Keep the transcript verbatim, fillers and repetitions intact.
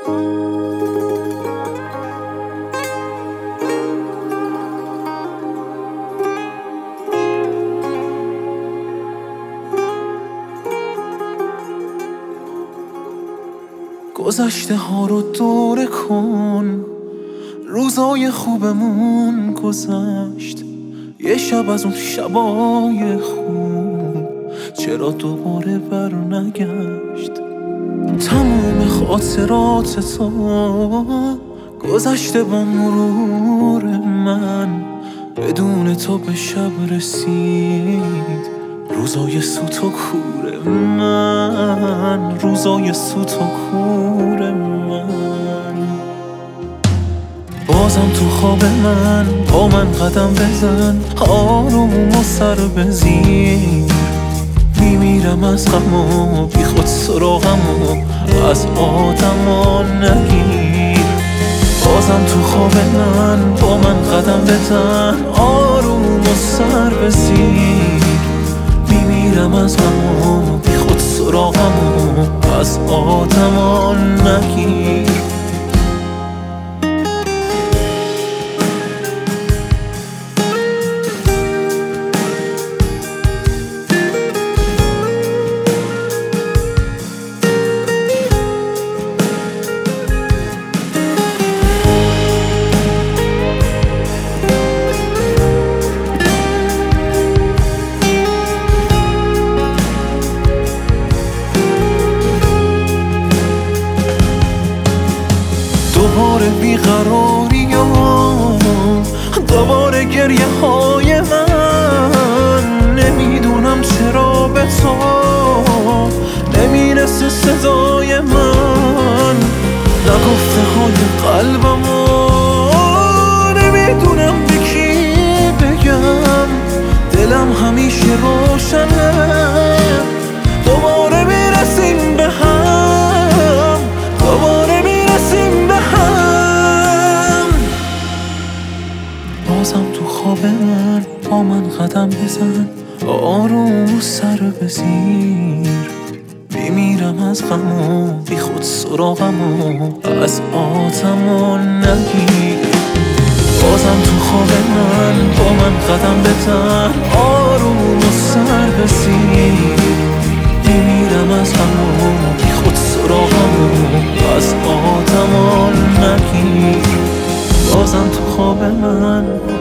گذشته ها رو دوره کن، روزای خوبمون گذشت. یه شب از اون شبای خوب چرا دوباره بر نگشت؟ تموم خاطرات تو گذشته با مرور من، بدون تو به شب رسید روزای سوت و کور من، روزای سوت و کور من. بازم تو خواب من با من قدم بزن، آروم و سر بزیر. میمیرم از غم و بی خود سراغم و از آدما نگیر. بازم تو خواب من با من قدم بزن، آروم و سر بزیر. میمیرم از غم و بی خود سراغم و از آدما نگیر. دوباره بیقراری و دوباره گریه های من. نمیدونم چرا به تو نمیرسه صدای من، نگفته های قلبم و نمیدونم به کی بگم. دلم همیشه روشنه، دوباره میرسیم به هم، دوباره میرسیم به هم. بازم تو خواب من با من قدم بزن، آروم سر بزیر. میمیرم از غم و بی خود سراغم و از آدما نگیر. بازم تو خواب من با من قدم بزن، آروم سر بزیر. میمیرم از غم و بی خود سراغم و از آدما نگیر. بازم تو خواب من